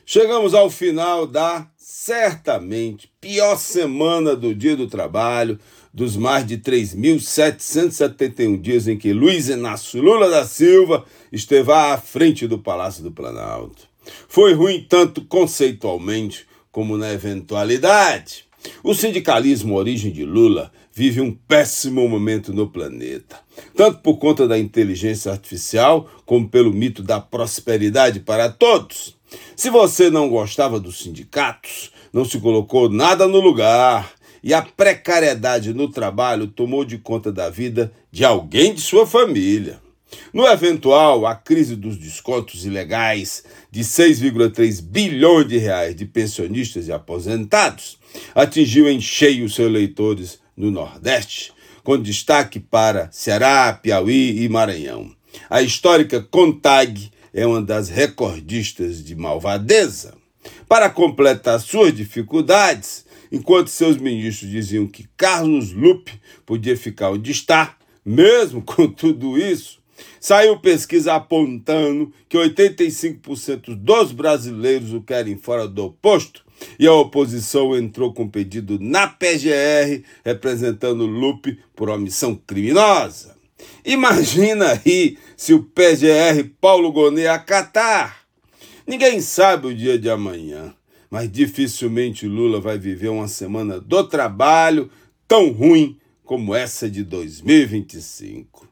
Chegamos ao final da, certamente, pior semana do Dia do Trabalho, dos mais de 3.771 dias em que Luiz Inácio Lula da Silva esteve à frente do Palácio do Planalto. Foi ruim tanto conceitualmente como na eventualidade. O sindicalismo, origem de Lula, vive um péssimo momento no planeta, tanto por conta da inteligência artificial como pelo mito da prosperidade para todos. Se você não gostava dos sindicatos, não se colocou nada no lugar e a precariedade no trabalho tomou de conta da vida de alguém de sua família. No eventual, a crise dos descontos ilegais de 6,3 bilhões de reais de pensionistas e aposentados atingiu em cheio seus eleitores no Nordeste, com destaque para Ceará, Piauí e Maranhão. A histórica CONTAG é uma das recordistas de malvadeza. Para completar suas dificuldades, enquanto seus ministros diziam que Carlos Lupe podia ficar onde está, mesmo com tudo isso, saiu pesquisa apontando que 85% dos brasileiros o querem fora do posto e a oposição entrou com pedido na PGR representando Lupe por omissão criminosa. Imagina aí se o PGR Paulo Gonet acatar. Ninguém sabe o dia de amanhã, mas dificilmente Lula vai viver uma semana do trabalho tão ruim como essa de 2025.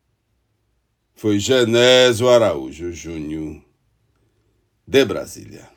Foi Genésio Araújo Júnior, de Brasília.